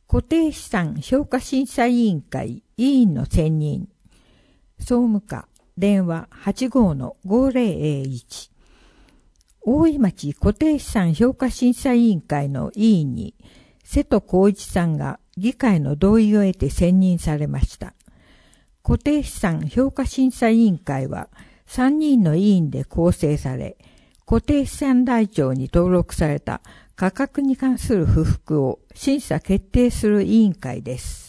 固定資産評価審査委員会委員の選任。総務課電話 85-5001。大井町固定資産評価審査委員会の委員に瀬戸光一さんが議会の同意を得て選任されました。固定資産評価審査委員会は3人の委員で構成され、固定資産台帳に登録された価格に関する不服を審査決定する委員会です。